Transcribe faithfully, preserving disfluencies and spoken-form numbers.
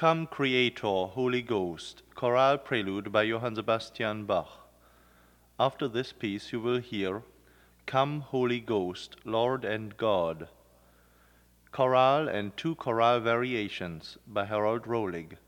Come Creator, Holy Ghost, chorale prelude by Johann Sebastian Bach. After this piece you will hear Come Holy Ghost, Lord and God, chorale and two chorale variations by Harold Rolig.